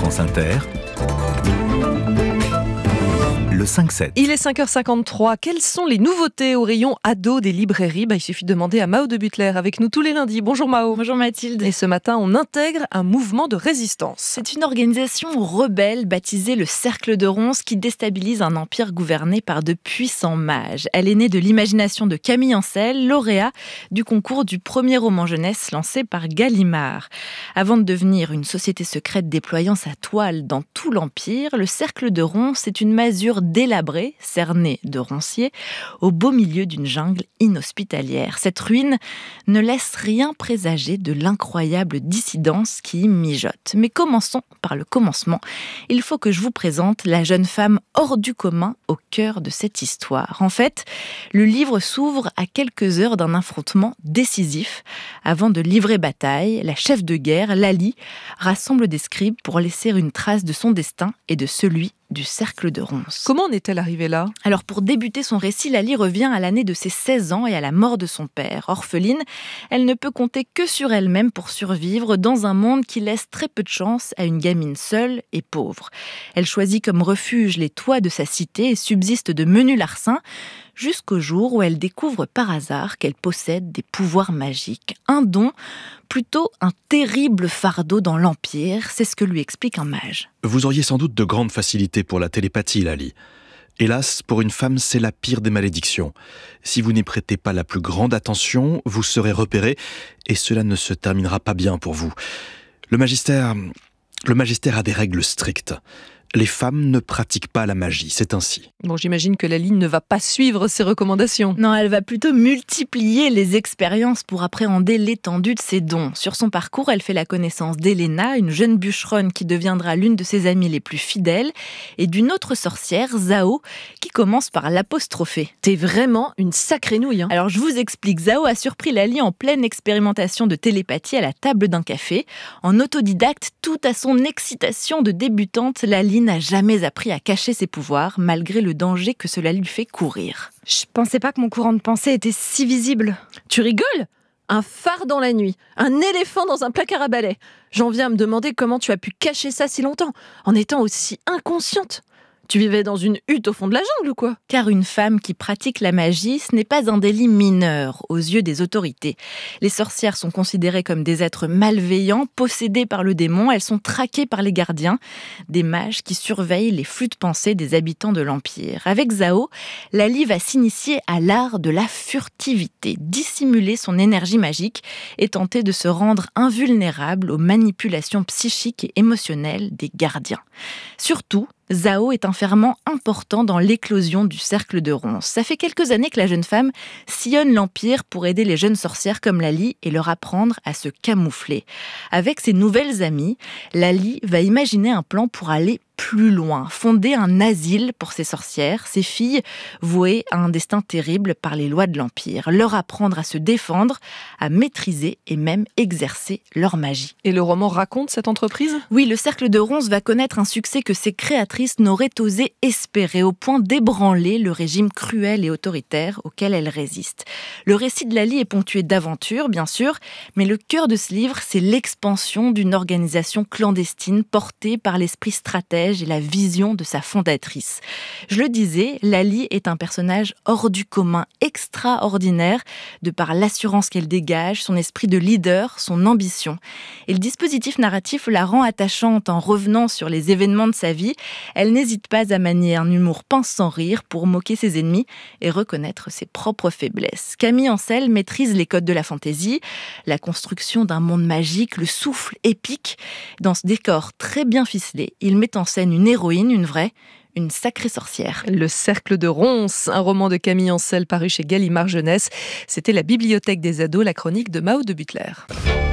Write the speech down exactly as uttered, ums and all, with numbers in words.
France Inter, le cinq sept. Il est cinq heures cinquante-trois. Quelles sont les nouveautés au rayon ado des librairies ? Bah, il suffit de demander à Mao de Butler, avec nous tous les lundis. Bonjour Mao. Bonjour Mathilde. Et ce matin, on intègre un mouvement de résistance. C'est une organisation rebelle baptisée le Cercle de Ronces qui déstabilise un empire gouverné par de puissants mages. Elle est née de l'imagination de Camille Ancel, lauréat du concours du premier roman jeunesse lancé par Gallimard. Avant de devenir une société secrète déployant sa toile dans tout l'empire, le Cercle de Ronces est une masure délabrée, cernée de ronciers, au beau milieu d'une jungle inhospitalière. Cette ruine ne laisse rien présager de l'incroyable dissidence qui y mijote. Mais commençons par le commencement. Il faut que je vous présente la jeune femme hors du commun au cœur de cette histoire. En fait, le livre s'ouvre à quelques heures d'un affrontement décisif. Avant de livrer bataille, la chef de guerre, Lali, rassemble des scribes pour laisser une trace de son destin et de celui du Cercle de Ronces. Comment en est-elle arrivée là ? Alors pour débuter son récit, Lali revient à l'année de ses seize ans et à la mort de son père. Orpheline, elle ne peut compter que sur elle-même pour survivre dans un monde qui laisse très peu de chance à une gamine seule et pauvre. Elle choisit comme refuge les toits de sa cité et subsiste de menus larcins jusqu'au jour où elle découvre par hasard qu'elle possède des pouvoirs magiques. Un don, plutôt un terrible fardeau dans l'Empire, c'est ce que lui explique un mage. Vous auriez sans doute de grandes facilités pour la télépathie, Lali. Hélas, pour une femme, c'est la pire des malédictions. Si vous n'y prêtez pas la plus grande attention, vous serez repérée, et cela ne se terminera pas bien pour vous. Le magistère, le magistère a des règles strictes. Les femmes ne pratiquent pas la magie, c'est ainsi. Bon, j'imagine que Lali ne va pas suivre ses recommandations. Non, elle va plutôt multiplier les expériences pour appréhender l'étendue de ses dons. Sur son parcours, elle fait la connaissance d'Elena, une jeune bûcheronne qui deviendra l'une de ses amies les plus fidèles, et d'une autre sorcière, Zao, qui commence par l'apostropher. T'es vraiment une sacrée nouille, hein. Alors je vous explique, Zao a surpris Lali en pleine expérimentation de télépathie à la table d'un café. En autodidacte, tout à son excitation de débutante, Lali n'a jamais appris à cacher ses pouvoirs, malgré le danger que cela lui fait courir. Je pensais pas que mon courant de pensée était si visible. Tu rigoles ? Un phare dans la nuit, un éléphant dans un placard à balai. J'en viens à me demander comment tu as pu cacher ça si longtemps, en étant aussi inconsciente. Tu vivais dans une hutte au fond de la jungle ou quoi ? Car une femme qui pratique la magie, ce n'est pas un délit mineur aux yeux des autorités. Les sorcières sont considérées comme des êtres malveillants, possédés par le démon. Elles sont traquées par les gardiens, des mages qui surveillent les flux de pensée des habitants de l'Empire. Avec Zao, Lali va s'initier à l'art de la furtivité, dissimuler son énergie magique et tenter de se rendre invulnérable aux manipulations psychiques et émotionnelles des gardiens. Surtout, Zao est un ferment important dans l'éclosion du Cercle de Ronces. Ça fait quelques années que la jeune femme sillonne l'Empire pour aider les jeunes sorcières comme Lali et leur apprendre à se camoufler. Avec ses nouvelles amies, Lali va imaginer un plan pour aller plus loin, fonder un asile pour ces sorcières, ces filles vouées à un destin terrible par les lois de l'Empire, leur apprendre à se défendre, à maîtriser et même exercer leur magie. Et le roman raconte cette entreprise ? Oui, le Cercle de Ronces va connaître un succès que ses créatrices n'auraient osé espérer, au point d'ébranler le régime cruel et autoritaire auquel elles résistent. Le récit de Lali est ponctué d'aventures, bien sûr, mais le cœur de ce livre, c'est l'expansion d'une organisation clandestine portée par l'esprit stratège et la vision de sa fondatrice. Je le disais, Lali est un personnage hors du commun, extraordinaire, de par l'assurance qu'elle dégage, son esprit de leader, son ambition. Et le dispositif narratif la rend attachante en revenant sur les événements de sa vie. Elle n'hésite pas à manier un humour pince sans rire pour moquer ses ennemis et reconnaître ses propres faiblesses. Camille Ancel maîtrise les codes de la fantaisie, la construction d'un monde magique, le souffle épique. Dans ce décor très bien ficelé, il met en scène une héroïne, une vraie, une sacrée sorcière. Le Cercle de Ronces, un roman de Camille Ancel paru chez Gallimard Jeunesse. C'était la bibliothèque des ados, la chronique de Mao de Butler.